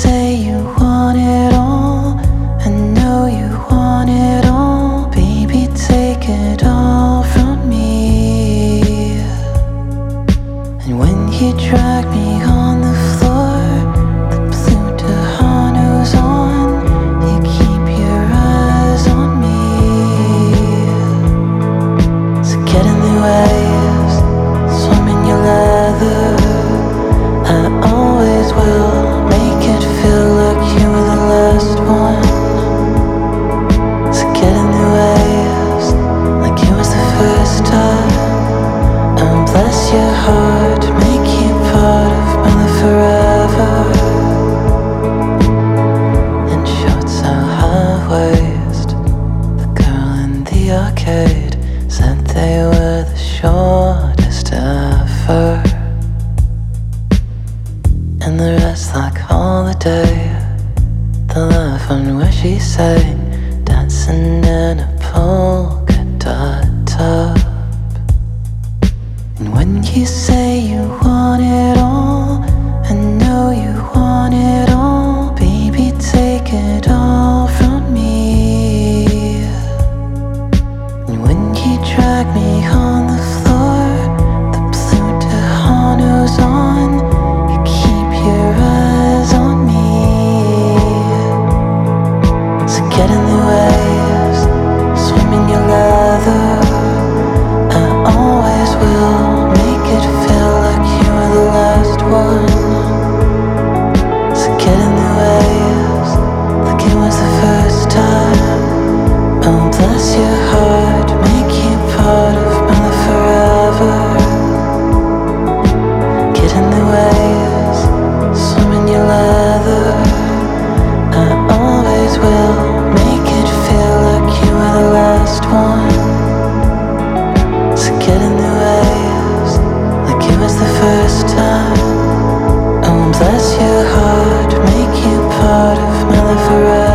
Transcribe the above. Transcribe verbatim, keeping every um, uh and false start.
say you want it all, I know you want it all. Baby, take it all from me. And when you drag me on the floor, the blue Tejano's on, you keep your eyes on me. So get in the waves, swim in your leather. I always will make it feel like you were the last one. So get in the waves, like it was the first time. And bless your heart, make you part of my life forever. In shorts so high waist, the girl in the arcade said they were the shortest ever. And the rest like holiday, the love one where she sang, dancing in a polka dot top. And when you say you want it all, I know you want it all. Baby, take it all from me. And when you drag me on the floor, the blue Tejano's on, you keep your eyes on me. So get in the waves, swim in your leather. I always will make it feel like you were the last one. So get in the waves, like it was the first time. Oh, bless your heart, make you part of my life forever. Get in the waves, swim in your leather. I always will make it feel like you were the last one. So get in the waves, like it was the first time. Oh, bless your heart, make you part of my life forever.